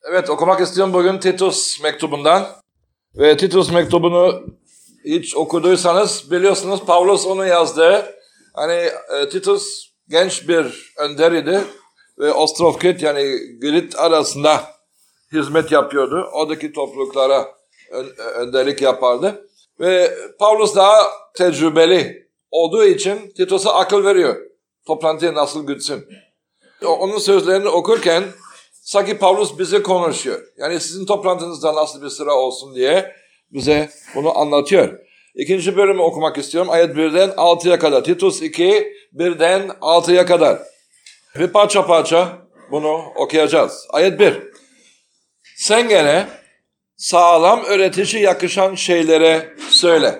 Evet, okumak istiyorum bugün Titus mektubundan. Ve Titus mektubunu hiç okuduysanız biliyorsunuz Pavlus onu yazdı. Titus genç bir önder idi ve Ostrofkrit yani Girit arasında hizmet yapıyordu. Oradaki topluluklara önderlik yapardı. Ve Pavlus daha tecrübeli olduğu için Titus'a akıl veriyor. Toplantıya nasıl gitsin. Onun sözlerini okurken sanki Pavlus bize konuşuyor. Yani sizin toplantınızda nasıl bir sıra olsun diye bize bunu anlatıyor. İkinci bölümü okumak istiyorum. Ayet 1'den 6'ya kadar. Titus 2, 1'den 6'ya kadar. Ve parça parça bunu okuyacağız. Ayet 1. Sen gene sağlam öğretici yakışan şeylere söyle.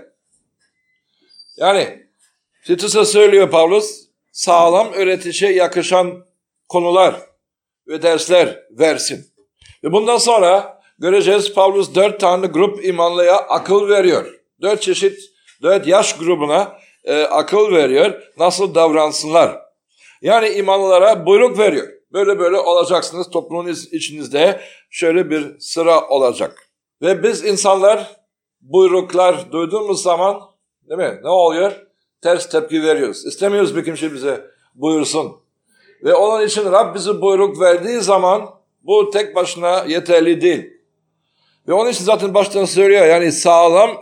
Yani Titus'a söylüyor Pavlus, sağlam öğreticiye yakışan konular ve dersler versin. Ve bundan sonra göreceğiz Pavlus 4 tane grup imanlıya akıl veriyor. 4 yaş grubuna akıl veriyor. Nasıl davransınlar. Yani imanlılara buyruk veriyor. Böyle olacaksınız. Toplumun içinizde şöyle bir sıra olacak. Ve biz insanlar buyruklar duyduğumuz zaman değil mi? Ne oluyor? Ters tepki veriyoruz. İstemiyoruz bir kimse bize buyursun. Ve onun için Rab bize buyruk verdiği zaman bu tek başına yeterli değil. Ve onun için zaten baştan söylüyor yani sağlam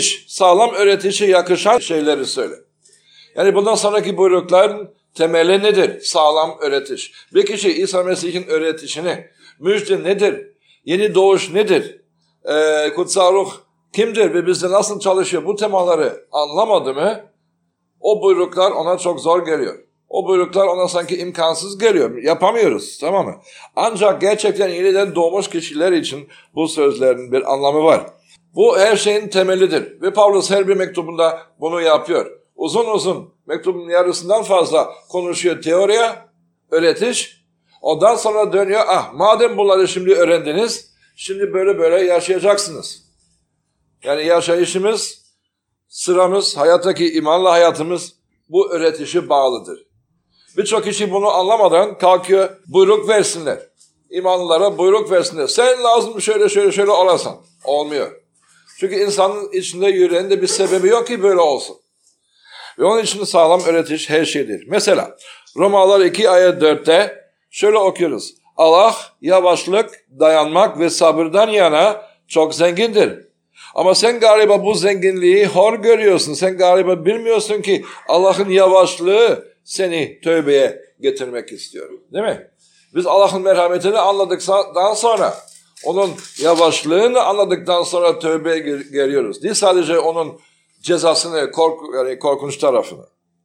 öğretici yakışan şeyleri söyle. Yani bundan sonraki buyrukların temeli nedir? Sağlam öğretiş. Bir kişi İsa Mesih'in öğretişini, müjde nedir? Yeni doğuş nedir? Kutsal ruh kimdir ve bizde nasıl çalışıyor? Bu temaları anlamadı mı? O buyruklar ona çok zor geliyor. O buyruklar ona sanki imkansız geliyor. Yapamıyoruz, tamam mı? Ancak gerçekten yeniden doğmuş kişiler için bu sözlerin bir anlamı var. Bu her şeyin temelidir. Ve Pavlus her bir mektubunda bunu yapıyor. Uzun mektubun yarısından fazla konuşuyor teoriye, öğretiş. Ondan sonra dönüyor, madem bunları şimdi öğrendiniz, şimdi böyle yaşayacaksınız. Yani yaşayışımız, sıramız, hayattaki imanla hayatımız bu öğretişe bağlıdır. Birçok kişi bunu anlamadan kalkıyor, buyruk versinler. İmanlılara buyruk versinler. Sen lazım şöyle olasın. Olmuyor. Çünkü insanın içinde yüreğinde bir sebebi yok ki böyle olsun. Ve onun için sağlam öğretiş her şeydir. Mesela Romalılar 2 ayet 4'te şöyle okuyoruz. Allah yavaşlık, dayanmak ve sabırdan yana çok zengindir. Ama sen galiba bu zenginliği hor görüyorsun. Sen galiba bilmiyorsun ki Allah'ın yavaşlığı seni tövbeye getirmek istiyor. Değil mi? Biz Allah'ın merhametini anladıktan sonra, onun yavaşlığını anladıktan sonra tövbeye geliyoruz. Değil sadece onun cezasını, korkunç tarafını.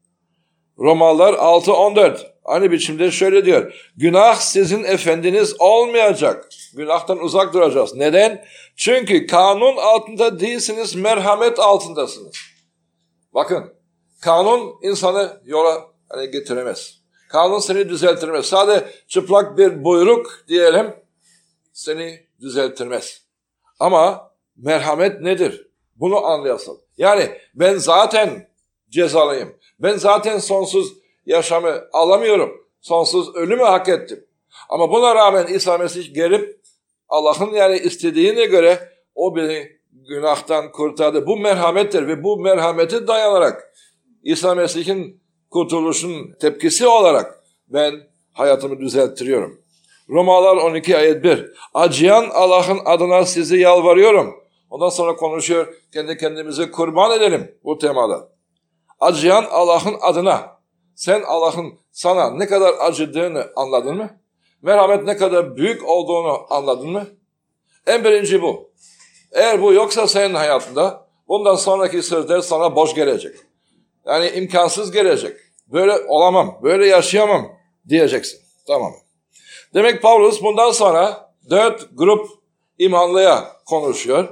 Romalılar 6-14 aynı biçimde şöyle diyor. Günah sizin efendiniz olmayacak. Günahtan uzak duracağız. Neden? Çünkü kanun altında değilsiniz, merhamet altındasınız. Bakın, kanun insanı yola getiremez. Kanun seni düzeltirmez. Sadece çıplak bir buyruk diyelim seni düzeltirmez. Ama merhamet nedir? Bunu anlayasın. Yani ben zaten cezalıyım. Ben zaten sonsuz yaşamı alamıyorum. Sonsuz ölümü hak ettim. Ama buna rağmen İsa Mesih gelip Allah'ın istediğine göre o beni günahtan kurtardı. Bu merhamettir ve bu merhamete dayanarak İsa Mesih'in kurtuluşun tepkisi olarak ben hayatımı düzelttiriyorum. Romalılar 12 ayet 1. Acıyan Allah'ın adına sizi yalvarıyorum. Ondan sonra konuşuyor, kendi kendimize kurban edelim bu temada. Acıyan Allah'ın adına. Sen Allah'ın sana ne kadar acıdığını anladın mı? Merhamet ne kadar büyük olduğunu anladın mı? En birinci bu. Eğer bu yoksa senin hayatında bundan sonraki sözler sana boş gelecek. Yani imkansız gelecek. Böyle olamam, böyle yaşayamam diyeceksin. Tamam. Demek Pavlus bundan sonra 4 grup imanlıya konuşuyor.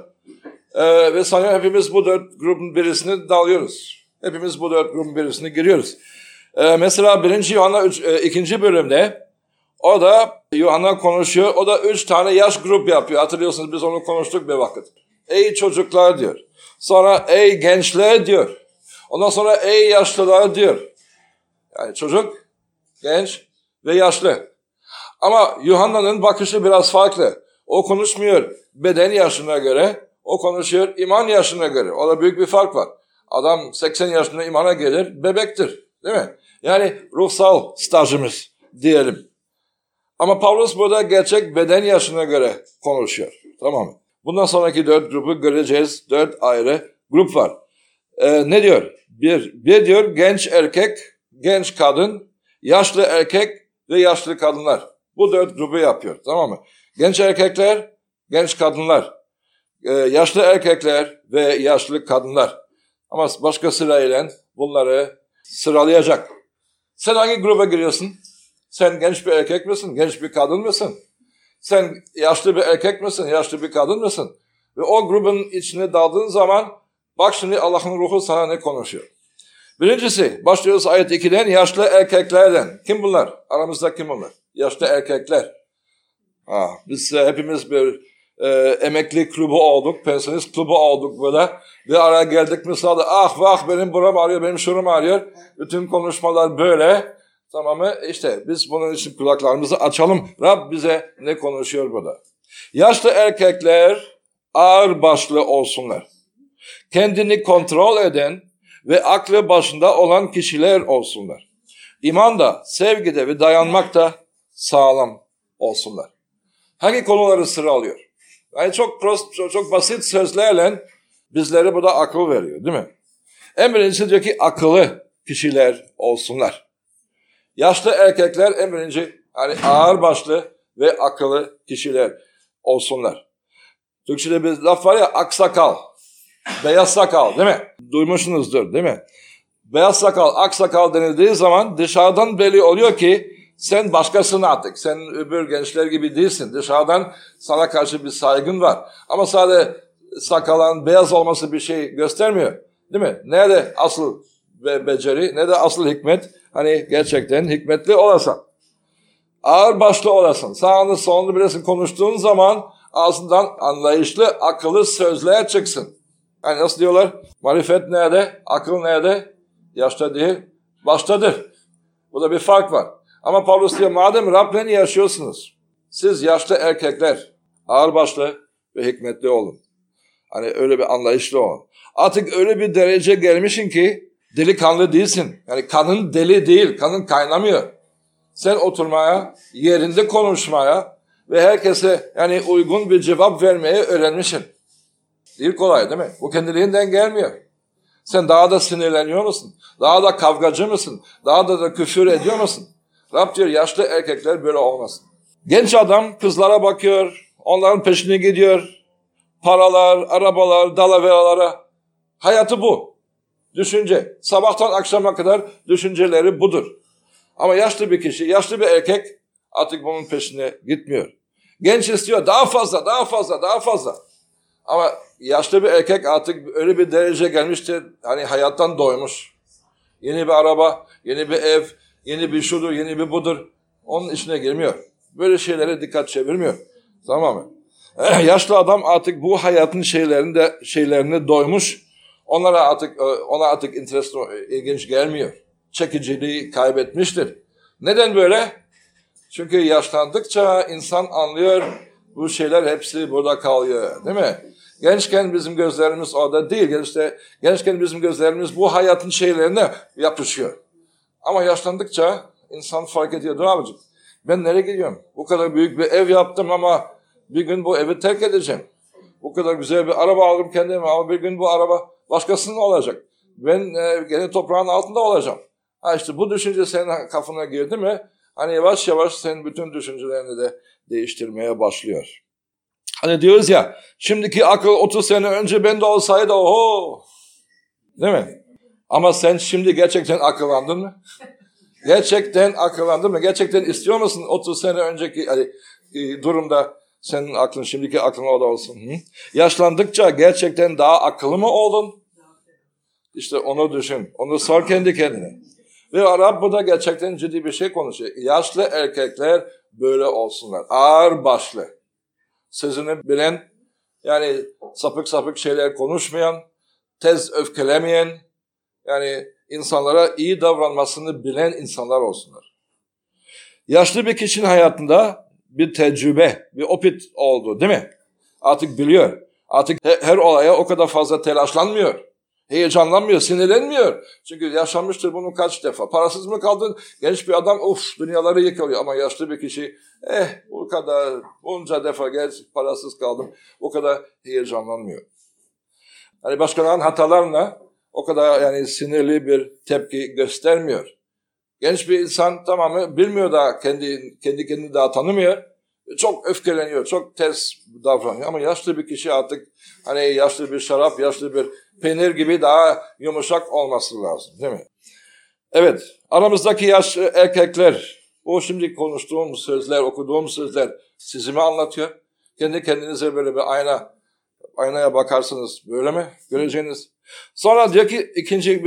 Ve sanıyorum hepimiz bu 4 grubun birisine dalıyoruz. Hepimiz bu 4 grubun birisine giriyoruz. Mesela 1. Yuhanna 2. bölümde o da Yuhanna konuşuyor. O da 3 tane yaş grup yapıyor. Hatırlıyorsunuz biz onu konuştuk bir vakit. Ey çocuklar diyor. Sonra ey gençler diyor. Ondan sonra ey yaşlılar diyor. Yani çocuk, genç ve yaşlı. Ama Yuhanna'nın bakışı biraz farklı. O konuşmuyor beden yaşına göre, o konuşuyor iman yaşına göre. O da büyük bir fark var. Adam 80 yaşında imana gelir, bebektir. Değil mi? Yani ruhsal stajımız diyelim. Ama Pavlus burada gerçek beden yaşına göre konuşuyor. Tamam mı? Bundan sonraki 4 grubu göreceğiz. 4 ayrı grup var. Ne diyor? Bir diyor genç erkek, genç kadın, yaşlı erkek ve yaşlı kadınlar. Bu 4 grubu yapıyor. Tamam mı? Genç erkekler, genç kadınlar, yaşlı erkekler ve yaşlı kadınlar. Ama başka sırayla bunları sıralayacak. Sen hangi gruba giriyorsun? Sen genç bir erkek misin? Genç bir kadın mısın? Sen yaşlı bir erkek misin? Yaşlı bir kadın mısın? Ve o grubun içine daldığın zaman bak şimdi Allah'ın ruhu sana ne konuşuyor. Birincisi başlıyoruz ayet 2'den yaşlı erkeklerden. Kim bunlar? Aramızda kim bunlar? Yaşlı erkekler. Biz hepimiz bir emekli klubu olduk, pensionist klubu olduk böyle. Bir araya geldik mesela ah vah benim buram ağrıyor, benim şurum ağrıyor. Bütün konuşmalar böyle. Tamam mı? İşte biz bunun için kulaklarımızı açalım. Rab bize ne konuşuyor burada? Yaşlı erkekler ağır başlı olsunlar. Kendini kontrol eden ve aklı başında olan kişiler olsunlar. İmanda, sevgide ve dayanmakta sağlam olsunlar. Hangi konuları sıralıyor? Yani çok basit sözlerle bizlere burada akıl veriyor, değil mi? En birincisi diyor ki akıllı kişiler olsunlar. Yaşlı erkekler en birinci yani ağır başlı ve akıllı kişiler olsunlar. Türkçe'de bir laf var ya aksakal, beyaz sakal değil mi? Duymuşsunuzdur değil mi? Beyaz sakal, aksakal denildiği zaman dışarıdan belli oluyor ki sen başkasın artık. Sen öbür gençler gibi değilsin. Dışarıdan sana karşı bir saygın var. Ama sadece sakalın beyaz olması bir şey göstermiyor. Değil mi? Nerede asıl beceri, nerede asıl hikmet? Hani gerçekten hikmetli olasın. Ağır başlı olasın. Sağını solunu bilesin konuştuğun zaman ağzından anlayışlı, akıllı sözler çıksın. Yani nasıl diyorlar? Marifet nerede? Akıl nerede? Yaşta değil, baştadır. Burada bir fark var. Ama Pavlus diyor madem Rab'le yaşıyorsunuz, siz yaşlı erkekler ağırbaşlı ve hikmetli olun. Hani öyle bir anlayışlı olun. Artık öyle bir derece gelmişsin ki delikanlı değilsin. Yani kanın deli değil, kanın kaynamıyor. Sen oturmaya, yerinde konuşmaya ve herkese yani uygun bir cevap vermeye öğrenmişsin. Değil kolay değil mi? Bu kendiliğinden gelmiyor. Sen daha da sinirleniyor musun? Daha da kavgacı mısın? Daha da küfür ediyor musun? Rab diyor yaşlı erkekler böyle olmasın. Genç adam kızlara bakıyor, onların peşine gidiyor. Paralar, arabalar, dalaveralara. Hayatı bu. Düşünce. Sabahtan akşama kadar düşünceleri budur. Ama yaşlı bir kişi, yaşlı bir erkek artık bunun peşine gitmiyor. Genç istiyor daha fazla, daha fazla, daha fazla. Ama yaşlı bir erkek artık öyle bir derece gelmiştir. Hani hayattan doymuş. Yeni bir araba, yeni bir ev, yeni bir şudur, yeni bir budur. Onun içine girmiyor. Böyle şeylere dikkat çevirmiyor. Tamam mı? Yaşlı adam artık bu hayatın şeylerine doymuş. Ona artık ilginç gelmiyor. Çekiciliği kaybetmiştir. Neden böyle? Çünkü yaşlandıkça insan anlıyor bu şeyler hepsi burada kalıyor. Değil mi? Gençken bizim gözlerimiz orada değil. Gençken bizim gözlerimiz bu hayatın şeylerine yapışıyor. Ama yaşlandıkça insan fark ediyor. Dur abicim ben nereye gidiyorum? Bu kadar büyük bir ev yaptım ama bir gün bu evi terk edeceğim. Bu kadar güzel bir araba aldım kendime ama bir gün bu araba başkasının olacak. Ben gene toprağın altında olacağım. İşte bu düşünce senin kafana girdi mi? Hani yavaş yavaş senin bütün düşüncelerini de değiştirmeye başlıyor. Hani diyoruz ya, şimdiki akıl 30 sene önce bende olsaydı oho. Değil mi? Ama sen şimdi gerçekten akıllandın mı? Gerçekten akıllandın mı? Gerçekten istiyor musun 30 sene önceki durumda senin aklın, şimdiki aklın o da olsun? Hı? Yaşlandıkça gerçekten daha akıllı mı oldun? İşte onu düşün. Onu sor kendi kendine. Ve Rab bu da gerçekten ciddi bir şey konuşuyor. Yaşlı erkekler böyle olsunlar. Ağır başlı. Sözünü bilen, yani sapık sapık şeyler konuşmayan, tez öfkelemeyen, yani insanlara iyi davranmasını bilen insanlar olsunlar. Yaşlı bir kişinin hayatında bir tecrübe, bir opit oldu değil mi? Artık biliyor. Artık her olaya o kadar fazla telaşlanmıyor. Heyecanlanmıyor, sinirlenmiyor. Çünkü yaşanmıştır bunu kaç defa. Parasız mı kaldın? Genç bir adam dünyaları yıkılıyor. Ama yaşlı bir kişi bu kadar bunca defa parasız kaldım. O kadar heyecanlanmıyor. Hani başkalarının hatalarına o kadar yani sinirli bir tepki göstermiyor. Genç bir insan tamamen bilmiyor daha kendi kendini daha tanımıyor. Çok öfkeleniyor, çok ters davranıyor. Ama yaşlı bir kişi artık hani yaşlı bir şarap, yaşlı bir peynir gibi daha yumuşak olması lazım değil mi? Evet, aramızdaki yaşlı erkekler, o şimdi konuştuğum sözler, okuduğum sözler sizi mi anlatıyor? Kendi kendinize böyle bir aynaya bakarsınız böyle mi göreceğiniz? Sonra diyor ki ikinci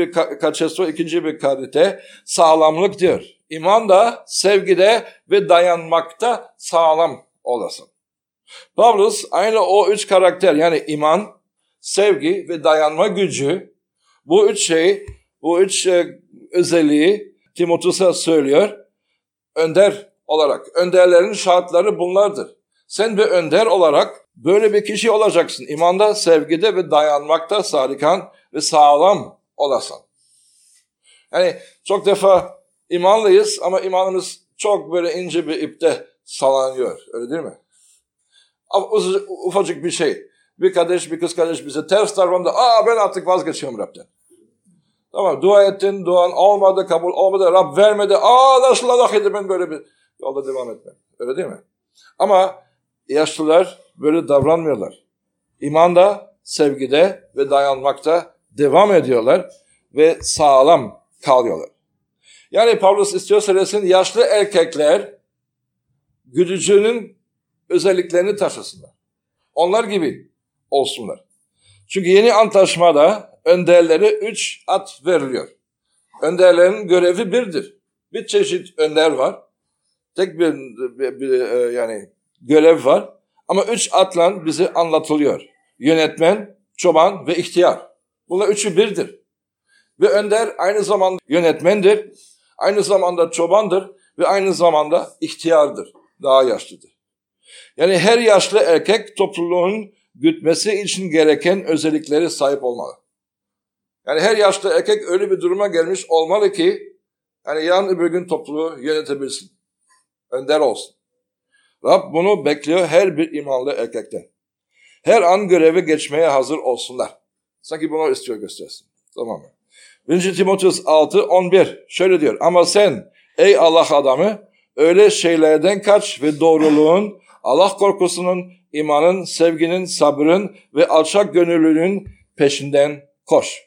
bir kalite sağlamlık diyor. İman da sevgide ve dayanmakta sağlam olasın. Pavlus aynı o üç karakter yani iman, sevgi ve dayanma gücü bu üç özelliği Timoteus'a söylüyor. Önder olarak. Önderlerin şartları bunlardır. Sen bir önder olarak böyle bir kişi olacaksın. İmanda, sevgide ve dayanmakta sadikan ve sağlam olasın. Yani çok defa imanlıyız ama imanımız çok böyle ince bir ipte sallanıyor. Öyle değil mi? Ufacık bir şey. Bir kız kardeş bize ters davrandı. Ben artık vazgeçiyorum Rab'den. Tamam, dua ettin, duan olmadı, kabul olmadı, Rab vermedi. Nasıl Allah edin, ben böyle bir yolda devam etmem. Öyle değil mi? Ama yaşlılar böyle davranmıyorlar. İmanda, sevgide ve dayanmakta devam ediyorlar ve sağlam kalıyorlar. Yani Pavlus istiyor söylesin, yaşlı erkekler güdücünün özelliklerini taşısınlar. Onlar gibi olsunlar. Çünkü yeni antlaşmada önderlere 3 at veriliyor. Önderlerin görevi birdir. Bir çeşit önder var. Tek bir yani görev var. Ama 3 atla bize anlatılıyor. Yönetmen, çoban ve ihtiyar. Bunlar üçü birdir. Ve önder aynı zamanda yönetmendir, aynı zamanda çobandır ve aynı zamanda ihtiyardır. Daha yaşlıdır. Yani her yaşlı erkek topluluğun gütmesi için gereken özellikleri sahip olmalı. Yani her yaşlı erkek öyle bir duruma gelmiş olmalı ki yani yarın öbür gün topluluğu yönetebilsin. Önder olsun. Rab bunu bekliyor her bir imanlı erkekten. Her an görevi geçmeye hazır olsunlar. Sanki bunu istiyor göstersin. Tamam mı? 1. Timoteus 6:11 şöyle diyor. Ama sen ey Allah adamı öyle şeylerden kaç ve doğruluğun, Allah korkusunun, imanın, sevginin, sabrın ve alçak gönüllülüğün peşinden koş.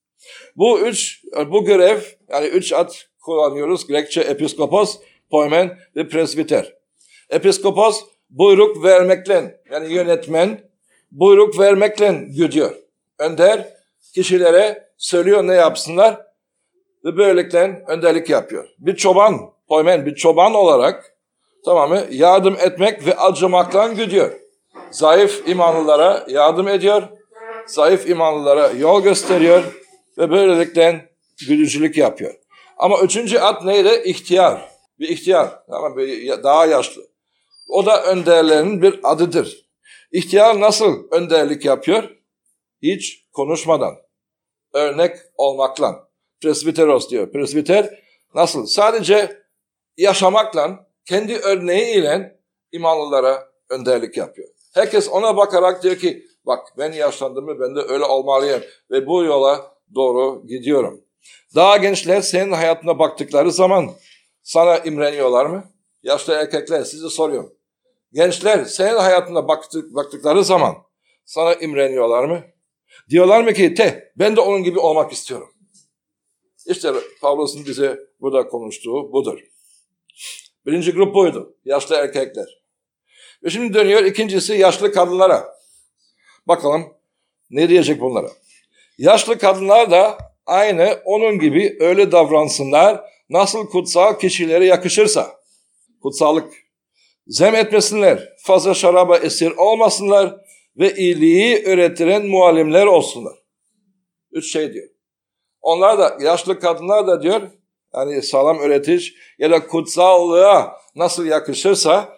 Bu görev yani 3 ad kullanıyoruz. Grekçe episkopos, poimen ve presbiter. Episkopos buyruk vermekle yani yönetmen buyruk vermekle güdüyor. Önder kişilere söylüyor ne yapsınlar ve böylelikle önderlik yapıyor. Bir çoban, poimen bir çoban olarak yardım etmek ve acımakla güdüyor. Zayıf imanlılara yardım ediyor. Zayıf imanlılara yol gösteriyor ve böylelikle güdücülük yapıyor. Ama 3. ad neydi? İhtiyar. Bir ihtiyar. Daha yaşlı. O da önderlerin bir adıdır. İhtiyar nasıl önderlik yapıyor? Hiç konuşmadan. Örnek olmakla. Presbiteros diyor. Presbiter nasıl? Sadece yaşamakla, kendi örneğiyle imanlılara önderlik yapıyor. Herkes ona bakarak diyor ki, bak ben yaşlandım mı ben de öyle olmalıyım ve bu yola doğru gidiyorum. Daha gençler senin hayatına baktıkları zaman sana imreniyorlar mı? Yaşlı erkekler size soruyorum. Gençler senin hayatına baktıkları zaman sana imreniyorlar mı? Diyorlar mı ki ben de onun gibi olmak istiyorum. İşte Pavlus'un bize burada konuştuğu budur. Birinci grup buydu. Yaşlı erkekler. Ve şimdi dönüyor ikincisi yaşlı kadınlara. Bakalım ne diyecek bunlara. Yaşlı kadınlar da aynı onun gibi öyle davransınlar nasıl kutsal kişilere yakışırsa. Kutsallık. Zem etmesinler, fazla şaraba esir olmasınlar ve iyiliği öğretilen muallimler olsunlar. 3 şey diyor. Onlar da yaşlı kadınlar da diyor yani sağlam öğretiş ya da kutsallığa nasıl yakışırsa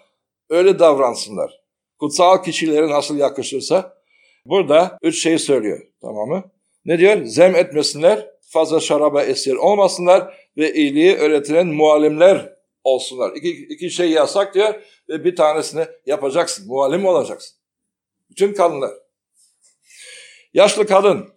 öyle davransınlar. Kutsal kişilere nasıl yakışırsa burada 3 şey söylüyor. Tamam mı? Ne diyor? Zem etmesinler, fazla şaraba esir olmasınlar ve iyiliği öğretilen muallimler olsunlar. İki şey yasak diyor ve bir tanesini yapacaksın. Muallim olacaksın. Bütün kadınlar. Yaşlı kadın.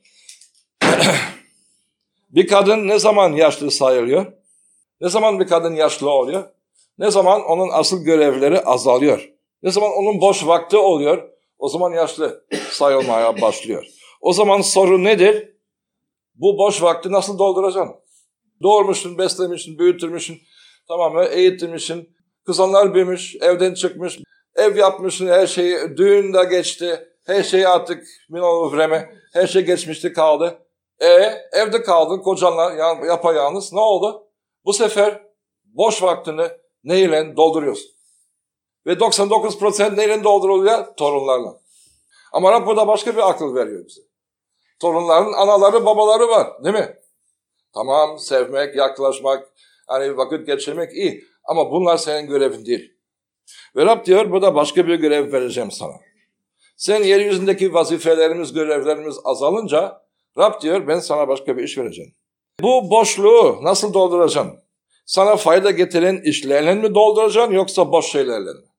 Bir kadın ne zaman yaşlı sayılıyor? Ne zaman bir kadın yaşlı oluyor? Ne zaman onun asıl görevleri azalıyor? Ne zaman onun boş vakti oluyor? O zaman yaşlı sayılmaya başlıyor. O zaman soru nedir? Bu boş vakti nasıl dolduracaksın? Doğurmuşsun, beslemişsin, büyütürmüşsün, tamam mı? Eğitirmişsin. Kızanlar büyümüş, evden çıkmış, ev yapmışsın, her şeyi, düğün de geçti. Her şey artık minol vreme, her şey geçmişti kaldı. Evde kaldın kocanla yapayalnız. Ne oldu? Bu sefer boş vaktini neyle dolduruyorsun? Ve 99% neyle dolduruluyor? Torunlarla. Ama Rab burada başka bir akıl veriyor bize. Torunların anaları babaları var değil mi? Tamam, sevmek, yaklaşmak, hani vakit geçirmek iyi. Ama bunlar senin görevin değil. Ve Rab diyor burada başka bir görev vereceğim sana. Sen yeryüzündeki vazifelerimiz, görevlerimiz azalınca Rab diyor ben sana başka bir iş vereceğim. Bu boşluğu nasıl dolduracaksın? Sana fayda getiren işlerle mi dolduracaksın yoksa boş şeylerle mi?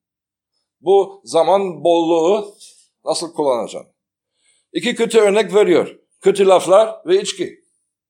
Bu zaman bolluğu nasıl kullanacaksın? 2 kötü örnek veriyor. Kötü laflar ve içki.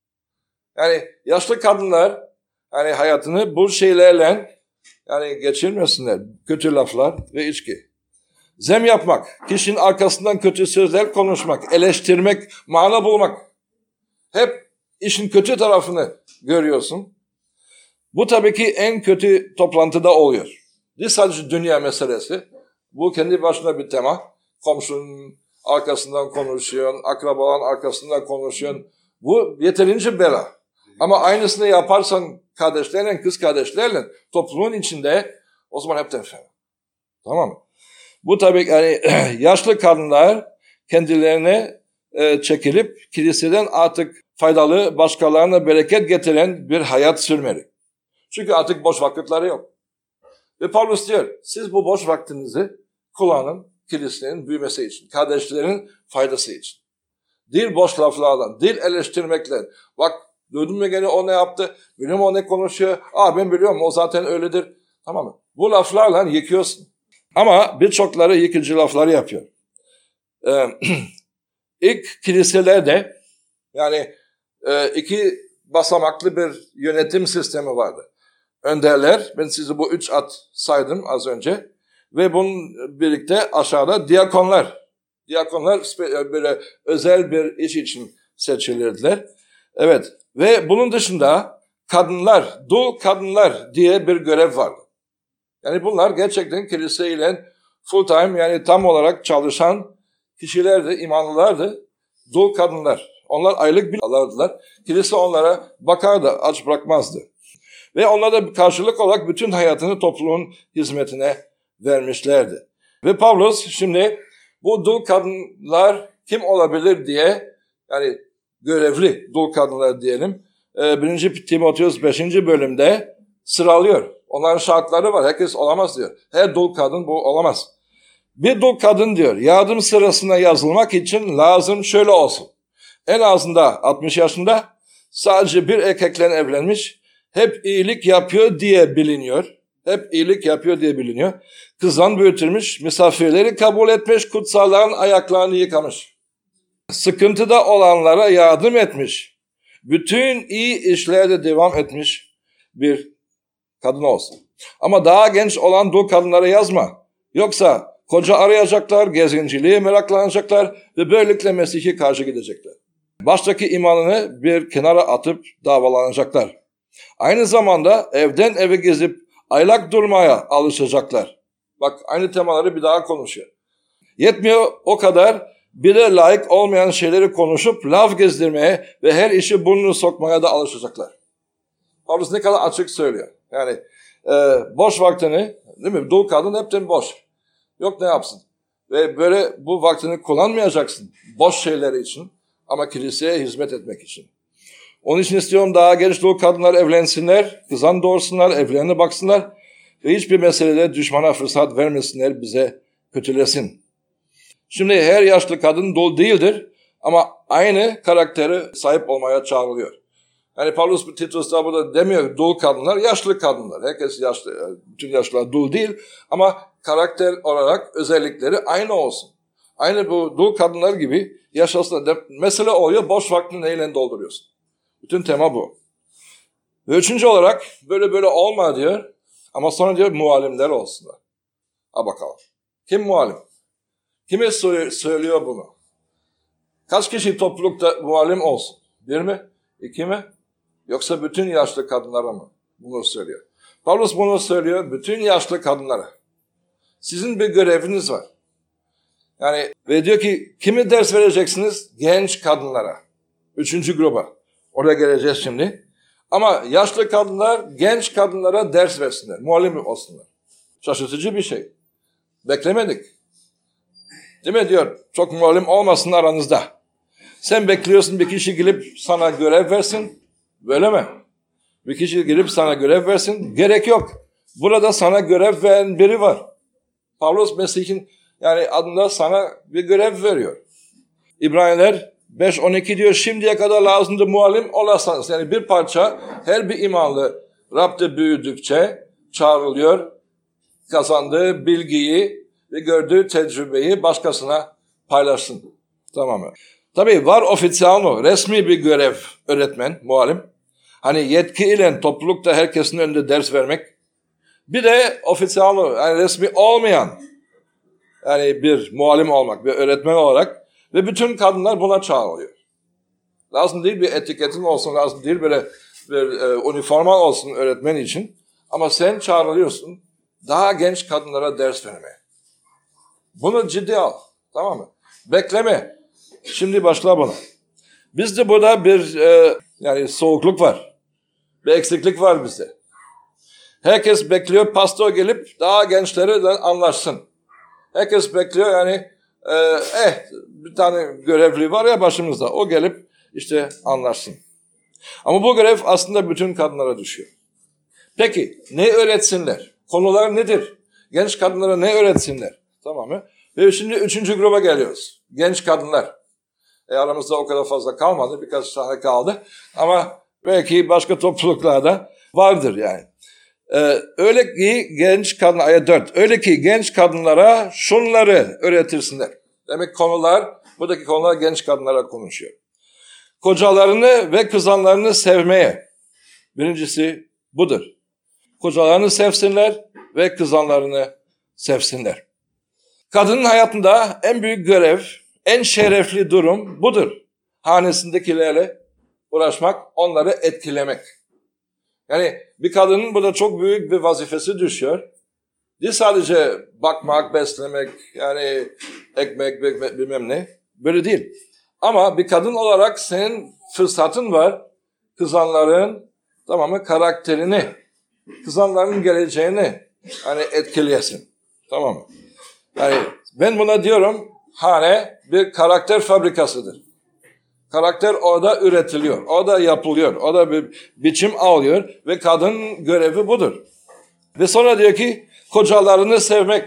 Yani yaşlı kadınlar yani hayatını bu şeylerle yani geçirmesinler. Kötü laflar ve içki. Zem yapmak, kişinin arkasından kötü sözler konuşmak, eleştirmek, mana bulmak. Hep işin kötü tarafını görüyorsun. Bu tabii ki en kötü toplantıda oluyor. Değil sadece dünya meselesi. Bu kendi başına bir tema. Komşunun arkasından konuşuyorsun, akrabaların arkasından konuşuyorsun. Bu yeterince bela. Ama aynısını yaparsan kardeşlerle, kız kardeşlerle toplumun içinde o zaman hepten fena. Tamam mı? Bu tabii yani yaşlı kadınlar kendilerine çekilip kiliseden artık faydalı, başkalarına bereket getiren bir hayat sürmeli. Çünkü artık boş vakitleri yok. Ve Paulus diyor, siz bu boş vaktinizi kullanın kilisenin büyümesi için, kardeşlerin faydası için. Değil boş laflardan, değil eleştirmekle. Bak duydun mu gene o ne yaptı, biliyor musun o ne konuşuyor, ben biliyorum o zaten öyledir. Tamam mı? Bu laflarla yıkıyorsun. Ama birçokları yıkıcı lafları yapıyor. İlk kiliselerde yani 2 basamaklı bir yönetim sistemi vardı. Önderler, ben size bu 3 ad saydım az önce. Ve bunun birlikte aşağıda diakonlar. Diakonlar böyle özel bir iş için seçilirdiler. Evet ve bunun dışında kadınlar, dul kadınlar diye bir görev vardı. Yani bunlar gerçekten kiliseyle full time yani tam olarak çalışan kişilerdi, imanlılardı. Dul kadınlar. Onlar aylık bir alırdılar. Kilise onlara bakardı, aç bırakmazdı. Ve onlar da karşılık olarak bütün hayatını toplumun hizmetine vermişlerdi. Ve Pavlus şimdi bu dul kadınlar kim olabilir diye yani görevli dul kadınlar diyelim 1. Timoteus 5. bölümde sıralıyor. Onların şartları var. Herkes olamaz diyor. Her dul kadın bu olamaz. Bir dul kadın diyor yardım sırasına yazılmak için lazım şöyle olsun. En azında 60 yaşında sadece bir erkekle evlenmiş, hep iyilik yapıyor diye biliniyor. Hep iyilik yapıyor diye biliniyor. Kızdan büyütülmüş, misafirleri kabul etmiş, kutsalların ayaklarını yıkamış. Sıkıntıda olanlara yardım etmiş. Bütün iyi işlerde devam etmiş bir kadın olsun. Ama daha genç olan dul kadınlara yazma. Yoksa koca arayacaklar, gezinciliğe meraklanacaklar ve böylelikle Mesih'e karşı gidecekler. Baştaki imanını bir kenara atıp davalanacaklar. Aynı zamanda evden eve gezip aylak durmaya alışacaklar. Bak aynı temaları bir daha konuşuyor. Yetmiyor o kadar bir de layık olmayan şeyleri konuşup laf gezdirmeye ve her işi burnunu sokmaya da alışacaklar. Paulus ne kadar açık söylüyor. Yani boş vaktini değil mi? Dul kadın hepten boş. Yok ne yapsın? Ve böyle bu vaktini kullanmayacaksın boş şeyler için ama kiliseye hizmet etmek için. Onun için istiyorum daha genç dul kadınlar evlensinler, kızan doğursunlar, evlerine baksınlar. Ve hiçbir meselede düşmana fırsat vermesinler, bize kötülesin. Şimdi her yaşlı kadın dul değildir ama aynı karakteri sahip olmaya çağrılıyor. Yani Paulus Titus'ta burada demiyor dul kadınlar, yaşlı kadınlar. Herkes yaşlı, bütün yaşlılar dul değil ama karakter olarak özellikleri aynı olsun. Aynı bu dul kadınlar gibi yaşasın. Mesele oluyor, boş vaktini neyle dolduruyorsun? Bütün tema bu. Ve üçüncü olarak böyle olma diyor ama sonra diyor muallimler olsunlar. Ha bakalım. Kim muallim? Kime söylüyor bunu? Kaç kişi toplulukta muallim olsun? Bir mi? İki mi? Yoksa bütün yaşlı kadınlara mı bunu söylüyor? Paulus bunu söylüyor bütün yaşlı kadınlara. Sizin bir göreviniz var. Yani ve diyor ki kimi ders vereceksiniz? Genç kadınlara. Üçüncü gruba. Oraya geleceğiz şimdi. Ama yaşlı kadınlar genç kadınlara ders versinler. Muallim olsunlar. Şaşırtıcı bir şey. Beklemedik. Değil mi diyor? Çok muallim olmasın aranızda. Sen bekliyorsun bir kişi gelip sana görev versin. Böyle mi? Bir kişi gelip sana görev versin. Gerek yok. Burada sana görev veren biri var. Pavlos Mesih'in yani adında sana bir görev veriyor. İbraniler 5:12 diyor şimdiye kadar lazımdı muallim olasınız. Yani bir parça her bir imanlı Rab'de büyüdükçe çağrılıyor. Kazandığı bilgiyi ve gördüğü tecrübeyi başkasına paylaşsın. Tamam mı? Tabii var ofisyal resmi bir görev öğretmen, muallim. Hani yetkiyle toplulukta herkesin önünde ders vermek. Bir de ofisyal yani resmi olmayan yani bir muallim olmak, bir öğretmen olarak ve bütün kadınlar buna çağrılıyor. Lazım değil bir etiketin olsun, lazım değil böyle bir üniforma olsun öğretmen için. Ama sen çağrılıyorsun daha genç kadınlara ders vermeye. Bunu ciddi al, tamam mı? Bekleme. Şimdi başla buna. Bizde burada bir yani soğukluk var. Bir eksiklik var bizde. Herkes bekliyor pastor gelip daha gençlere anlaşsın. Herkes bekliyor yani bir tane görevli var ya başımızda. O gelip işte anlaşsın. Ama bu görev aslında bütün kadınlara düşüyor. Peki ne öğretsinler? Konular nedir? Genç kadınlara ne öğretsinler? Tamam mı? Ve şimdi üçüncü gruba geliyoruz. Genç kadınlar. Aramızda o kadar fazla kalmadı. Birkaç tane kaldı. Ama belki başka topluluklarda vardır yani. Öyle ki genç kadın ayet 4. Öyle ki genç kadınlara şunları öğretirsinler. Demek konular, buradaki konular genç kadınlara konuşuyor. Kocalarını ve kızanlarını sevmeye. Birincisi budur. Kocalarını sevsinler ve kızanlarını sevsinler. Kadının hayatında en büyük görev, en şerefli durum budur. Hanesindekilerle uğraşmak, onları etkilemek. Yani bir kadının burada çok büyük bir vazifesi düşüyor. Değil sadece bakmak, beslemek, yani ekmek, bilmem ne. Böyle değil. Ama bir kadın olarak senin fırsatın var. Kızanların tamam mı karakterini, kızanların geleceğini hani etkileyesin. Tamam mı? Yani ben buna diyorum hane bir karakter fabrikasıdır. Karakter orada üretiliyor, orada yapılıyor, orada bir biçim alıyor ve kadın görevi budur. Ve sonra diyor ki kocalarını sevmek.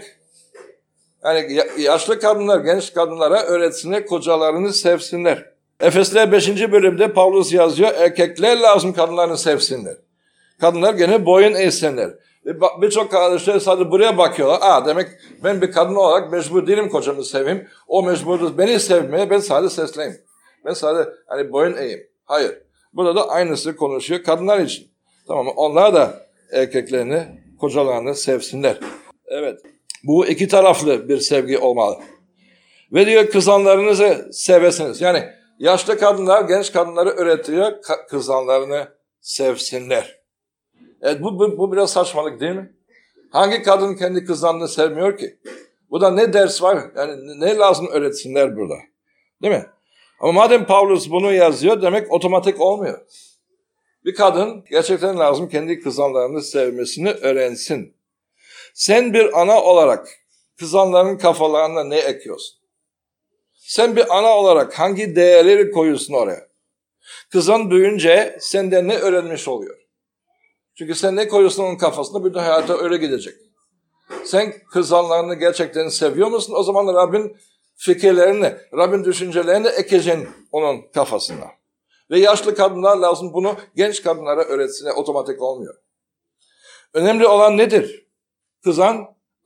Yani yaşlı kadınlar, genç kadınlara öğretsinler, kocalarını sevsinler. Efesler 5. bölümde Pavlus yazıyor, erkekler lazım kadınlarını sevsinler. Kadınlar gene boyun eğsinler. Birçok kardeşler sadece buraya bakıyorlar. Demek ben bir kadın olarak mecbur değilim kocamı seveyim. O mecburdur beni sevmeye, ben sadece sesleyeyim. Ben sadece hani boyun eğeyim. Hayır. Burada da aynısı konuşuyor kadınlar için. Tamam mı? Onlar da erkeklerini, kocalarını sevsinler. Evet. Bu iki taraflı bir sevgi olmalı. Ve diyor kızanlarınızı sevesiniz. Yani yaşlı kadınlar genç kadınları öğretiyor. Kızanlarını sevsinler. Evet bu biraz saçmalık değil mi? Hangi kadın kendi kızlarını sevmiyor ki? Bu da ne ders var? Yani ne lazım öğretsinler burada? Değil mi? Ama madem Pavlus bunu yazıyor demek otomatik olmuyor. Bir kadın gerçekten lazım kendi kızanlarını sevmesini öğrensin. Sen bir ana olarak kızanların kafalarına ne ekiyorsun? Sen bir ana olarak hangi değerleri koyuyorsun oraya? Kızan büyüyünce senden ne öğrenmiş oluyor? Çünkü sen ne koyuyorsun onun kafasına, bütün hayata öyle gidecek. Sen kızanlarını gerçekten seviyor musun? O zaman Rabbin fikirlerini, Rabbin düşüncelerini ekeceksin onun kafasına. Ve yaşlı kadınlar lazım bunu genç kadınlara öğretsin, otomatik olmuyor. Önemli olan nedir? Kızan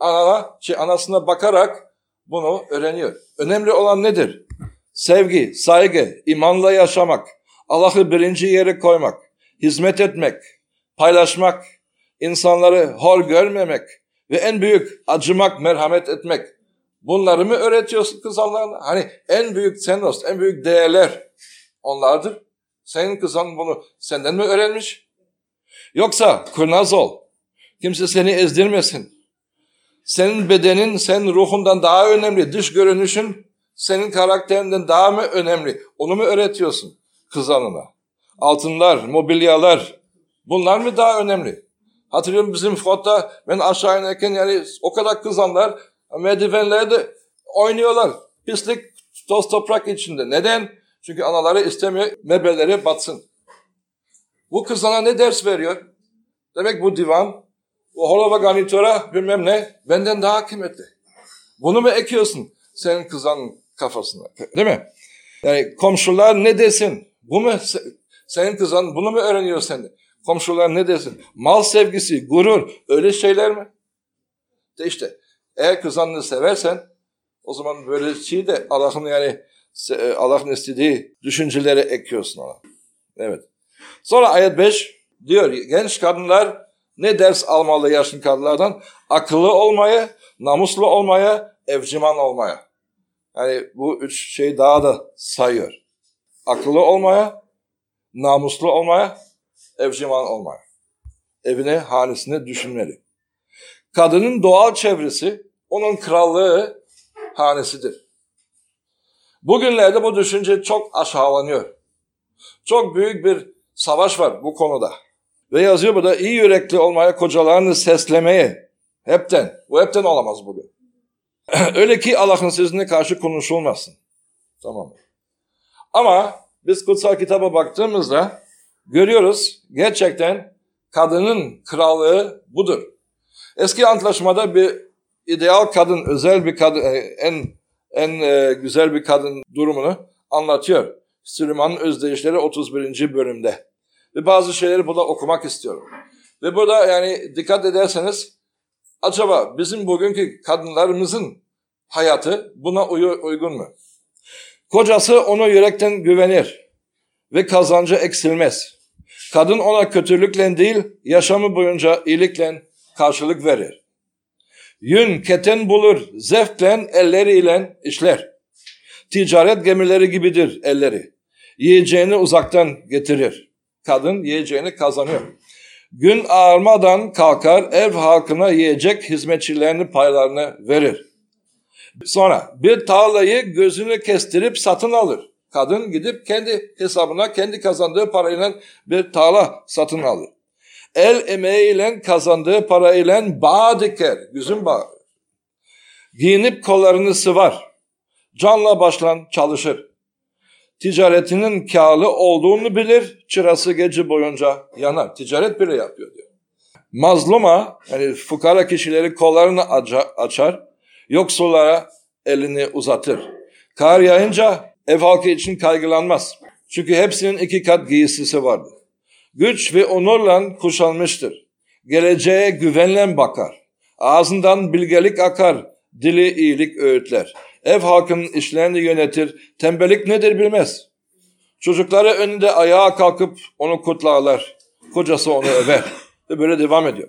anasına bakarak bunu öğreniyor. Önemli olan nedir? Sevgi, saygı, imanla yaşamak, Allah'ı birinci yere koymak, hizmet etmek, paylaşmak, insanları hor görmemek ve en büyük acımak, merhamet etmek. Bunları mı öğretiyorsun kızanlarına? Hani en büyük senos, en büyük değerler onlardır. Senin kızan bunu senden mi öğrenmiş? Yoksa kurnaz ol. Kimse seni ezdirmesin. Senin bedenin, senin ruhundan daha önemli. Dış görünüşün senin karakterinden daha mı önemli? Onu mu öğretiyorsun kızanına? Altınlar, mobilyalar, bunlar mı daha önemli? Hatırlıyorum bizim Fot'ta ben aşağı inerken yani o kadar kızanlar merdivenlerde oynuyorlar. Pislik, toz toprak içinde. Neden? Çünkü anaları istemiyor mebelleri batsın. Bu kızana ne ders veriyor? Demek bu divan, bu holova garnitura bilmem ne benden daha kıymetli. Bunu mu ekiyorsun senin kızanın kafasına? Değil mi? Yani komşular ne desin? Bu mu senin kızan bunu mu öğreniyor senden? Komşular ne desin? Mal sevgisi, gurur öyle şeyler mi? De işte eğer kızanını seversen o zaman böyle şey de Allah'ın istediği düşünceleri ekiyorsun ona. Evet. Sonra ayet 5 diyor genç kadınlar ne ders almalı yaşlı kadınlardan? Akıllı olmaya, namuslu olmaya, evciman olmaya. Yani bu üç şey daha da sayıyor. Akıllı olmaya, namuslu olmaya, evciman olmaya. Evine, hanesine düşünmeli. Kadının doğal çevresi, onun krallığı hanesidir. Bugünlerde bu düşünce çok aşağılanıyor. Çok büyük bir savaş var bu konuda. Ve yazıyor burada iyi yürekli olmaya, kocalarını seslemeye. Bu hepten olamaz bugün. Öyle ki Allah'ın sözüne karşı konuşulmasın. Tamam mı? Ama biz kutsal kitaba baktığımızda görüyoruz gerçekten kadının krallığı budur. Eski antlaşmada bir ideal kadın, özel bir kadın, en güzel bir kadın durumunu anlatıyor. Süleyman'ın Özdeyişleri 31. bölümde. Ve bazı şeyleri burada okumak istiyorum. Ve burada yani dikkat ederseniz acaba bizim bugünkü kadınlarımızın hayatı buna uygun mu? Kocası ona yürekten güvenir ve kazancı eksilmez. Kadın ona kötülükle değil, yaşamı boyunca iyilikle karşılık verir. Yün keten bulur, zevkle elleriyle işler. Ticaret gemileri gibidir elleri. Yiyeceğini uzaktan getirir. Kadın yiyeceğini kazanıyor. Gün ağarmadan kalkar, ev halkına yiyecek hizmetçilerinin paylarını verir. Sonra bir tarlayı gözünü kestirip satın alır. Kadın gidip kendi hesabına, kendi kazandığı parayla bir tarla satın alır. El emeğiyle kazandığı parayla bağ diker, üzüm bağı. Giyinip kollarını sıvar. Canla başla çalışır. Ticaretinin kârlı olduğunu bilir, çırası gece boyunca yanar. Ticaret bile yapıyor diyor. Mazluma, yani fukara kişileri kollarını açar, yoksullara elini uzatır. Kar yağınca ev halkı için kaygılanmaz. Çünkü hepsinin 2 kat giysisi vardır. Güç ve onurla kuşanmıştır. Geleceğe güvenle bakar. Ağzından bilgelik akar, dili iyilik öğütler. Ev halkının işlerini yönetir, tembellik nedir bilmez. Çocukları önünde ayağa kalkıp onu kutlarlar. Kocası onu över. Ve böyle devam ediyor.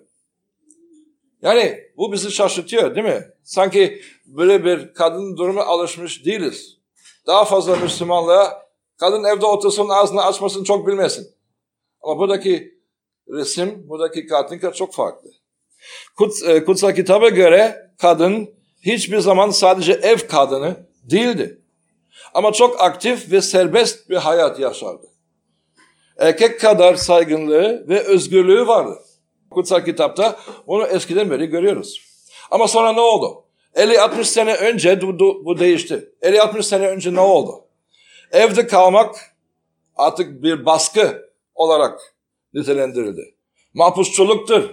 Yani bu bizi şaşırtıyor değil mi? Sanki böyle bir kadın durumu alışmış değiliz. Daha fazla Müslümanlığa kadın evde otursun ağzını açmasın çok bilmesin. Ama buradaki resim, buradaki kartinka çok farklı. Kutsal kitaba göre kadın hiçbir zaman sadece ev kadını değildi. Ama çok aktif ve serbest bir hayat yaşardı. Erkek kadar saygınlığı ve özgürlüğü vardı. Kutsal kitapta bunu eskiden beri görüyoruz. Ama sonra ne oldu? 50-60 sene önce bu değişti. 50-60 sene önce ne oldu? Evde kalmak artık bir baskı olarak nitelendirildi. Mahpusçuluktur.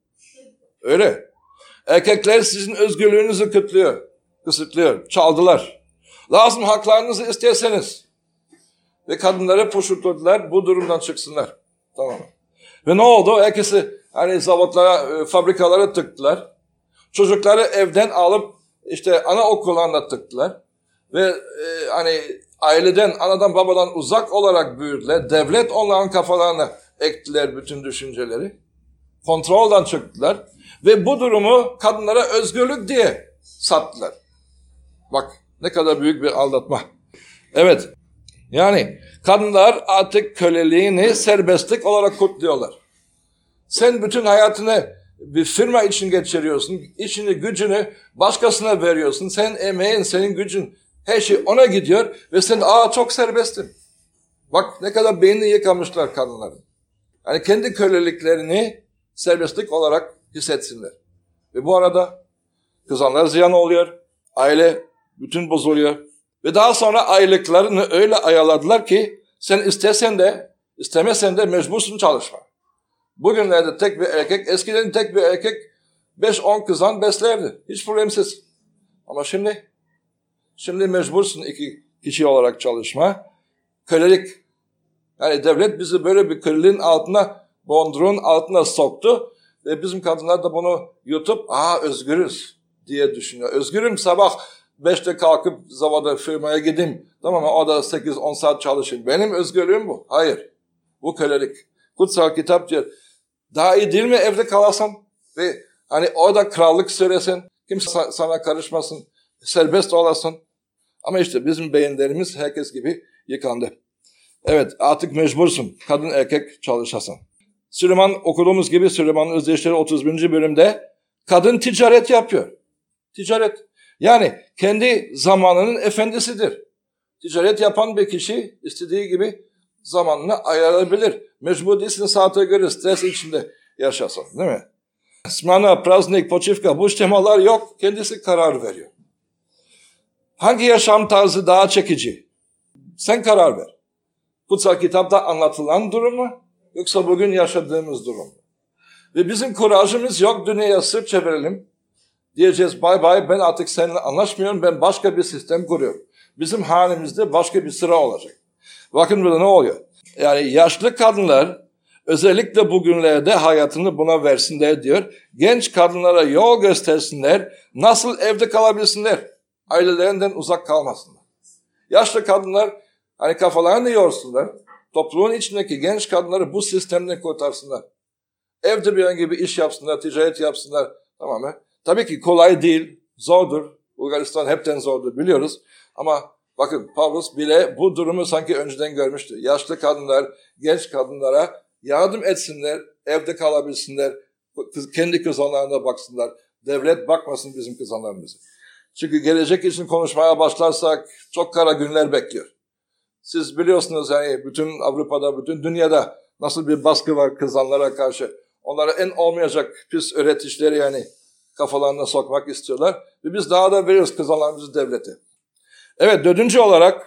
Öyle. Erkekler sizin özgürlüğünüzü kısıtlıyor, çaldılar. Lazım haklarınızı isterseniz. Ve kadınları poşurtladılar, bu durumdan çıksınlar. Tamam mı? Ve ne oldu? Herkesi hani zavodlara, fabrikalara tıktılar. Çocukları evden alıp işte anaokullarına tıktılar. Ve hani aileden, anadan babadan uzak olarak büyüdüler. Devlet onların kafalarına ektiler bütün düşünceleri. Kontrolden çıktılar. Ve bu durumu kadınlara özgürlük diye sattılar. Bak ne kadar büyük bir aldatma. Evet. Yani kadınlar artık köleliğini serbestlik olarak kutluyorlar. Sen bütün hayatını bir firma için geçiriyorsun. İşini, gücünü başkasına veriyorsun. Senin emeğin, senin gücün, her şey ona gidiyor. Ve sen çok serbestin. Bak ne kadar beynini yıkamışlar kadınların. Yani kendi köleliklerini serbestlik olarak hissetsinler. Ve bu arada kızanlar ziyan oluyor. Aile bütün bozuluyor. Ve daha sonra aylıklarını öyle ayarladılar ki sen istesen de istemesen de mecbursun çalışma. Bugünlerde tek bir erkek, eskiden tek bir erkek 5-10 kızan beslerdi. Hiç problemsiz. Ama şimdi mecbursun 2 kişi olarak çalışma. Kölelik. Yani devlet bizi böyle bir köleliğin altına, bondurun altına soktu. Ve bizim kadınlar da bunu yutup özgürüz diye düşünüyor. Özgürüm, sabah 5'te kalkıp zavada firmaya gideyim. Tamam mı? O da 8-10 saat çalışayım. Benim özgürlüğüm bu. Hayır. Bu kölelik. Kutsal kitap diyor. Daha iyi değil mi evde kalasın? Ve hani orada krallık süresin. Kimse sana karışmasın. Serbest olasın. Ama işte bizim beyinlerimiz herkes gibi yıkandı. Evet, artık mecbursun. Kadın erkek çalışasın. Süleyman, okuduğumuz gibi Süleyman'ın Özdeşleri 31. bölümde kadın ticaret yapıyor. Ticaret. Yani kendi zamanının efendisidir. Ticaret yapan bir kişi istediği gibi zamanını ayarlayabilir. Mecbur değilsin saate göre stres içinde yaşasın, değil mi? Smana, praznik, poçivka, bu temalar yok. Kendisi karar veriyor. Hangi yaşam tarzı daha çekici? Sen karar ver. Kutsal kitapta anlatılan durum mu? Yoksa bugün yaşadığımız durum mu? Ve bizim kurajımız yok, dünyaya sırt çevirelim. Diyeceğiz bay bay, ben artık seninle anlaşmıyorum, ben başka bir sistem kuruyorum. Bizim halimizde başka bir sıra olacak. Bakın burada ne oluyor? Yani yaşlı kadınlar özellikle bugünlerde hayatını buna versinler diyor. Genç kadınlara yol göstersinler, nasıl evde kalabilsinler, ailelerinden uzak kalmasınlar. Yaşlı kadınlar hani kafalarını yorsunlar, toplumun içindeki genç kadınları bu sistemden kurtarsınlar. Evde bir gibi iş yapsınlar, ticaret yapsınlar, tamam mı? Tabii ki kolay değil, zordur. Bulgaristan hepten zordur biliyoruz. Ama bakın Pavlus bile bu durumu sanki önceden görmüştü. Yaşlı kadınlar, genç kadınlara yardım etsinler, evde kalabilsinler, kendi kızanlarına baksınlar. Devlet bakmasın bizim kızanlarımıza. Çünkü gelecek için konuşmaya başlarsak çok kara günler bekliyor. Siz biliyorsunuz yani bütün Avrupa'da, bütün dünyada nasıl bir baskı var kızanlara karşı. Onlara en olmayacak pis öğretişleri yani kafalarına sokmak istiyorlar. Ve biz daha da veriyoruz kızanlarımızı devlete. Evet, 4. olarak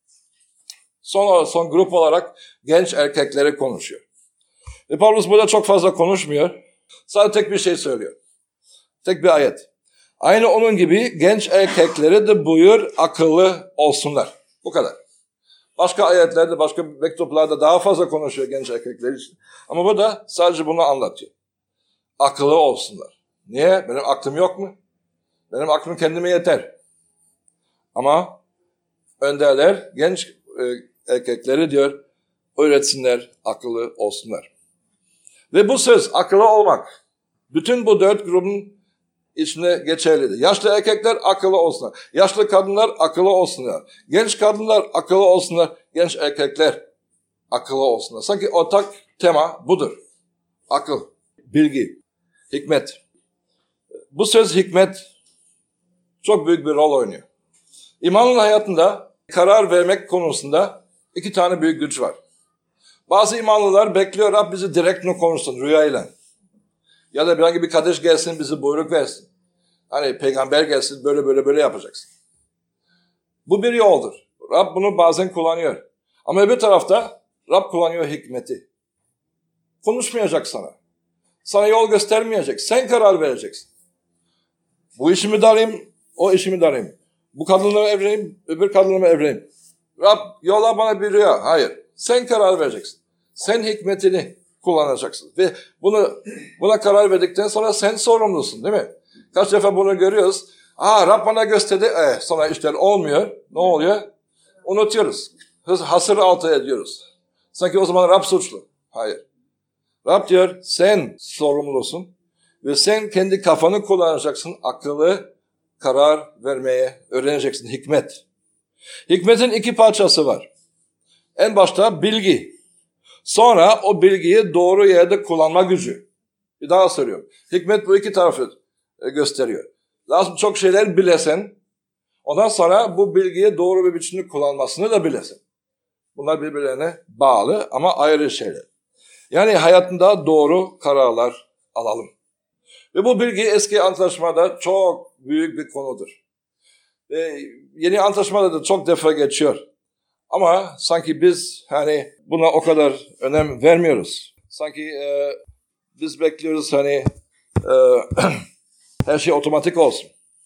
son grup olarak genç erkeklere konuşuyor. Ve Pavlus burada çok fazla konuşmuyor. Sadece tek bir şey söylüyor. Tek bir ayet. Aynı onun gibi genç erkeklere de buyur akıllı olsunlar. Bu kadar. Başka ayetlerde, başka mektuplarda daha fazla konuşuyor genç erkekler için. Ama burada sadece bunu anlatıyor. Akıllı olsunlar. Niye? Benim aklım yok mu? Benim aklım kendime yeter. Ama önderler genç erkekleri diyor öğretsinler, akıllı olsunlar. Ve bu söz akıllı olmak bütün bu 4 grubun içine geçerlidir. Yaşlı erkekler akıllı olsunlar. Yaşlı kadınlar akıllı olsunlar. Genç kadınlar akıllı olsunlar. Genç erkekler akıllı olsunlar. Sanki ortak tema budur. Akıl, bilgi, hikmet. Bu söz hikmet çok büyük bir rol oynuyor. İmanın hayatında karar vermek konusunda 2 tane büyük güç var. Bazı imanlılar bekliyor Rab bizi direkt konuşsun rüyayla. Ya da bir kardeş gelsin bizi buyruk versin. Hani peygamber gelsin böyle yapacaksın. Bu bir yoldur. Rab bunu bazen kullanıyor. Ama öbür tarafta Rab kullanıyor hikmeti. Konuşmayacak sana. Sana yol göstermeyecek. Sen karar vereceksin. Bu işi mi darayım, o işi mi darayım? Bu kadınla mı evleneyim, öbür kadınla mı evleneyim? Rab yola bana bir rüya. Hayır. Sen karar vereceksin. Sen hikmetini kullanacaksın. Ve buna karar verdikten sonra sen sorumlusun, değil mi? Kaç defa bunu görüyoruz. Rab bana gösterdi. Sonra işler olmuyor. Ne oluyor? Unutuyoruz. Hasır altı ediyoruz. Sanki o zaman Rab suçlu. Hayır. Rab diyor sen sorumlusun. Ve sen kendi kafanı kullanacaksın. Akıllı karar vermeye öğreneceksin. Hikmet. Hikmetin iki parçası var. En başta bilgi. Sonra o bilgiyi doğru yerde kullanma gücü. Bir daha söylüyorum. Hikmet bu iki tarafı gösteriyor. Lazım çok şeyler bilesen. Ondan sonra bu bilgiyi doğru bir biçimde kullanmasını da bilesen. Bunlar birbirlerine bağlı ama ayrı şeyler. Yani hayatında doğru kararlar alalım. Ve bu bilgi eski antlaşmada çok büyük bir konudur. Yeni antlaşmada da çok defa geçiyor. Ama sanki biz buna o kadar önem vermiyoruz. Sanki biz bekliyoruz her şey otomatik olsun.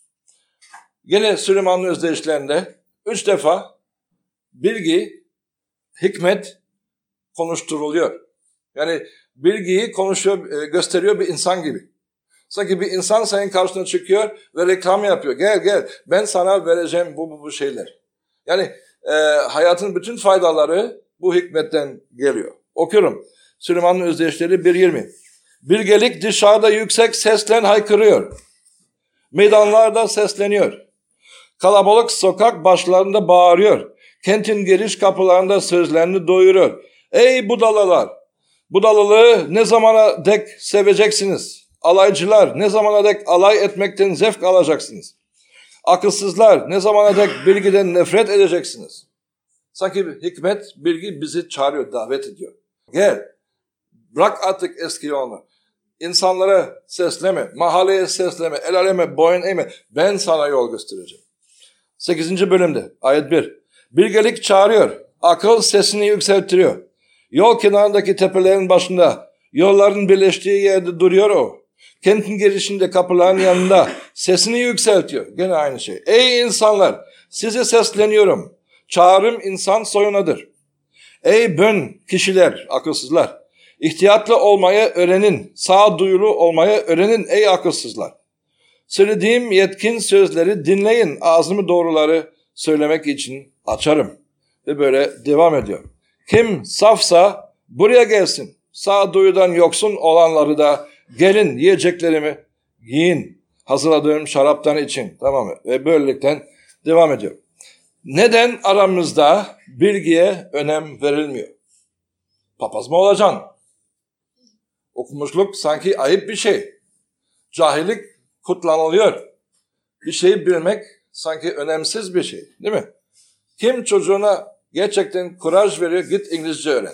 Yine Süleyman'ın özdeyişlerinde 3 defa bilgi, hikmet konuşturuluyor. Yani bilgiyi gösteriyor bir insan gibi. Sanki bir insan senin karşına çıkıyor ve reklam yapıyor. Gel ben sana vereceğim bu şeyler. Yani hayatın bütün faydaları bu hikmetten geliyor. Okuyorum. Süleyman'ın özdeyişleri 1.20. Bilgelik dışarıda yüksek sesle haykırıyor. Meydanlarda sesleniyor. Kalabalık sokak başlarında bağırıyor. Kentin giriş kapılarında sözlerini doyuruyor. Ey budalalar! Budalılığı ne zamana dek seveceksiniz? Alaycılar ne zamana dek alay etmekten zevk alacaksınız? Akılsızlar ne zamana dek bilgiden nefret edeceksiniz? Sanki hikmet, bilgi bizi çağırıyor, davet ediyor. Gel, bırak artık eski yolunu. İnsanlara sesleme, mahalleye sesleme, el aleme, boyun eğme. Ben sana yol göstereceğim. 8. bölümde, ayet 1. Bilgelik çağırıyor, akıl sesini yükseltiriyor. Yol kenarındaki tepelerin başında, yolların birleştiği yerde duruyor o. Kentin girişinde kapıların yanında sesini yükseltiyor. Gene aynı şey. Ey insanlar, size sesleniyorum. Çağrım insan soyunadır. Ey bön kişiler, akılsızlar. İhtiyatlı olmayı öğrenin. Sağduyulu olmayı öğrenin ey akılsızlar. Söylediğim yetkin sözleri dinleyin. Ağzımı doğruları söylemek için açarım. Ve böyle devam ediyor. Kim safsa buraya gelsin. Sağduyudan yoksun olanları da gelin yiyeceklerimi yiyin. Hazırladığım şaraptan için. Tamam mı? Ve böylelikle devam ediyor. Neden aramızda bilgiye önem verilmiyor? Papaz mı olacaksın? Okumuşluk sanki ayıp bir şey. Cahillik kutlanılıyor. Bir şeyi bilmek sanki önemsiz bir şey. Değil mi? Kim çocuğuna gerçekten kuraj veriyor? Git İngilizce öğren.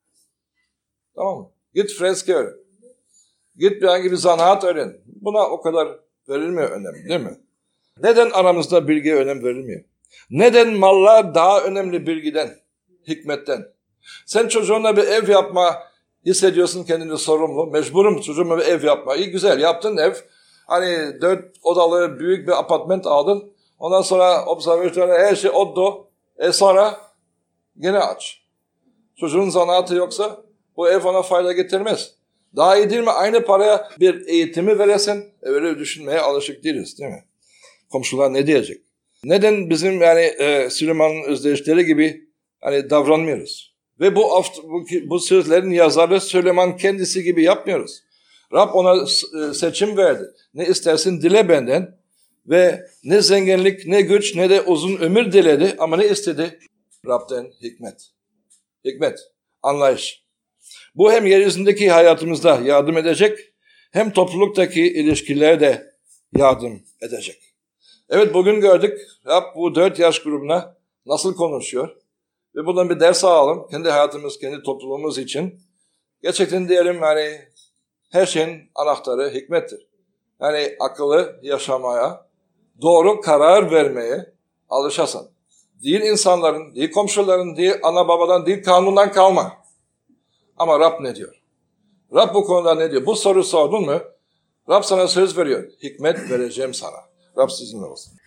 Tamam mı? Git freske öğren. Git bir zanaat öğren. Buna o kadar verilmiyor önem, değil mi? Neden aramızda bilgiye önem verilmiyor? Neden mallar daha önemli bilgiden, hikmetten? Sen çocuğuna bir ev yapma hissediyorsun kendini sorumlu. Mecburum çocuğuma bir ev yapma. İyi güzel yaptın ev. 4 odalı büyük bir apartman aldın. Ondan sonra observatörü her şey oddo. Sonra gene aç. Çocuğun zanaatı yoksa bu ev ona fayda getirmez. Daha iyi değil mi? Aynı paraya bir eğitimi veresin. Öyle düşünmeye alışık değiliz değil mi? Komşular ne diyecek? Neden bizim Süleyman'ın özdeyişleri gibi davranmıyoruz? Ve bu sözlerin yazarı Süleyman kendisi gibi yapmıyoruz. Rab ona seçim verdi. Ne istersin dile benden ve ne zenginlik, ne güç, ne de uzun ömür diledi ama ne istedi? Rab'den hikmet. Hikmet, anlayış. Bu hem yeryüzündeki hayatımızda yardım edecek hem topluluktaki ilişkilerde yardım edecek. Evet bugün gördük Rab bu 4 yaş grubuna nasıl konuşuyor ve bundan bir ders alalım kendi hayatımız, kendi topluluğumuz için. Gerçekten diyelim her şeyin anahtarı hikmettir. Akıllı yaşamaya, doğru karar vermeye alışasın. Değil insanların, değil komşuların, değil ana babadan, değil kanundan kalma. Ama Rab ne diyor? Rab bu konuda ne diyor? Bu soru sordun mu? Rab sana söz veriyor. Hikmet vereceğim sana. Rab sizinle olsun.